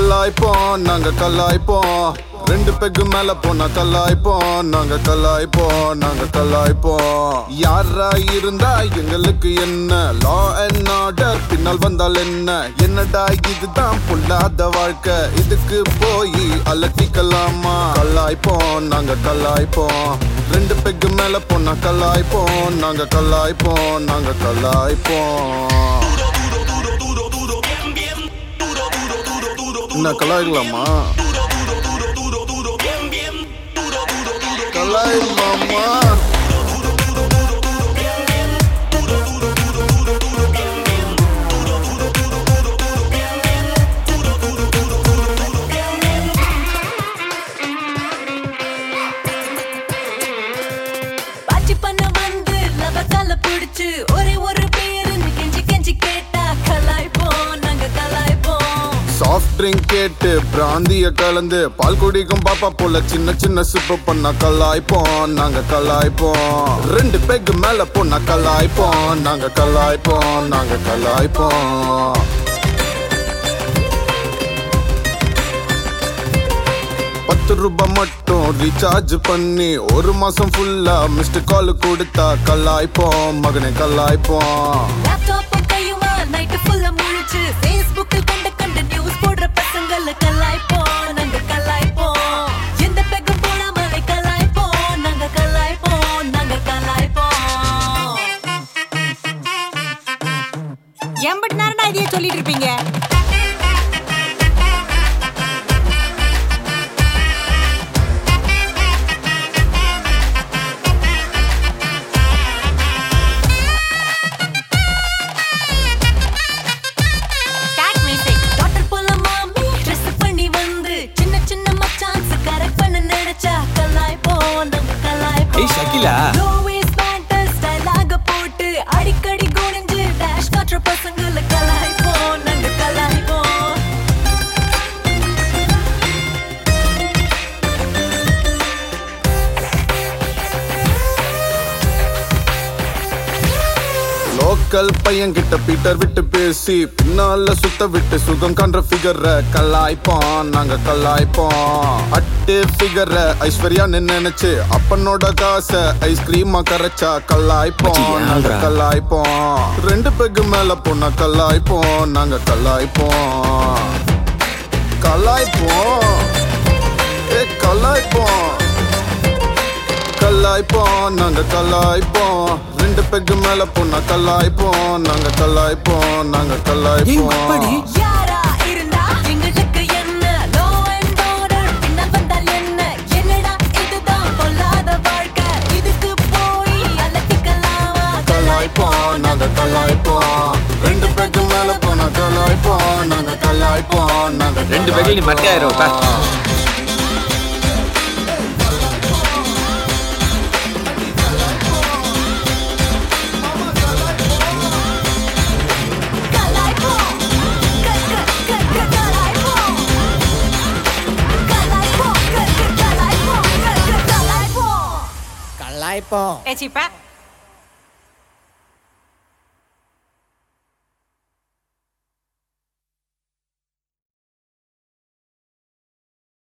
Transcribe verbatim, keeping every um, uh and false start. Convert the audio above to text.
கல்லாய்ப்போம் நாங்க கல்லாய்ப்போம் ரெண்டு பெக்கு மேல போனா கல்லாய்ப்போம் நாங்க கல்லாய்ப்போம் நாங்க கல்லாய்ப்போம் யாரா இருந்தா எங்களுக்கு என்ன லா அண்ட் ஆர்டர் பின்னால் வந்தால் என்ன என்னடா இதுதான் பொல்லாத வாழ்க்கை இதுக்கு போய் அலட்டிக்கலாமா கல்லாய்ப்போம் நாங்க கல்லாய்ப்போம் ரெண்டு பெக்கு மேல போனா கல்லாய்ப்போம் நாங்க கல்லாய்ப்போம் நாங்க கல்லாய்ப்போம் என்ன கலாய்க்கலாமா கலாய்க்கலாமா பாச்சி பண்ண வந்து லவத்தால பிடிச்சு ஒரே ஒரு பேருன்னு கெஞ்சி கெஞ்சி கேட்டா கலாய்ப்போம் நாங்க கலாய்ப்போம் சாஃப்ட் ட்ரிங்க் கேட்டு பிராந்திய கலந்து பால் குடிக்கும் பாப்பா போல சின்ன சின்ன சிப்பு பண்ண கலாய்ப்போம் நாங்க கலாய்ப்போம் ரெண்டு பெக் மேல போனா கலாய்ப்போம் நாங்க கலாய்ப்போம் நாங்க கலாய்ப்போம் பத்து ரூபாய் மட்டும் ரீசார்ஜ் பண்ணி ஒரு மாசம் ஃபுல்லா மிஸ்டு கால் கொடுத்தா கலாய்ப்போம் மகனை கலாய்ப்போம் லேப்டாப்பும் கையுமா நைட்டு ஃபுல்லா முழிச்சு ஃபேஸ்புக்கில் கண்ட கண்ட நியூஸ் போடுற பசங்கள கலாய்ப்போம் நாங்க கலாய்ப்போம் எந்த பெக்கும் போடாமலே கலாய்ப்போம் நாங்க கலாய்ப்போம் நாங்க கலாய்ப்போம் எம்பட்டு நேரம்டா இதையே சொல்லிட்டு இருப்பீங்க டாக்டர் போல மாமி ட்ரெஸ் பண்ணி வந்து சின்ன சின்ன மச்சான்ஸ் கரெக்ட் பண்ண நினைச்சா கலாய்ப்போம் நாங்க கலாய்ப்போம் ஏய் ஷகிலா லோ வேஸ்ட் பேண்ட் ஸ்டைலாக போட்டு அடிக்கடி குனிஞ்சு டேஷ் காட்டுற பசங்கள கலாய்ப்போம் நாங்க கலாய்ப்போம் லோக்கல் பையன் கிட்ட பீட்டர் விட்டு பேசி பின்னால சுத்த விட்டு சுகம் காண்ற ஃபிகர கலாய்ப்போம் நாங்க கலாய்ப்போம் அட்டு ஃபிகர ஐஸ்வர்யான்னு நினைச்சு அப்பனோட காசை ஐஸ்கிரீமா கரைச்சா கலாய்ப்போம் நாங்க கலாய்ப்போம் ரெண்டு பெக்கு மேல போனா கலாய்ப்போம் நாங்க கலாய்ப்போம் கலாய்ப்போம் ஏ கலாய்ப்போம் கலாய்ப்போம் நாங்க கலாய்ப்போம் ரெண்டு பெக்கு மேல போனா கலாய்ப்போம் நாங்க கலாய்ப்போம் நாங்க கலாய்ப்போம் யாரா இருந்தா எங்களுக்கு என்ன லோ அண்ட் ஆர்டர் பின்னால் வந்தால் என்ன என்னடா இதுதான் பொல்லாத வாழ்க்கை இதுக்கு போய் அலட்டிக்கலாமா கலாய்ப்போம் நாங்க கலாய்ப்போம் ரெண்டு பெக்கு மேல போனா கலாய்ப்போம் நாங்க கலாய்ப்போம் நாங்க ரெண்டு பெக்கில் நீ மட்டையாயிரும் பா. கலாய்ப்போம் கலாய்ப்போம் கலாய்ப்போம் கலாய்ப்போம் கலாய்ப்போம் ஏச்சிப்பா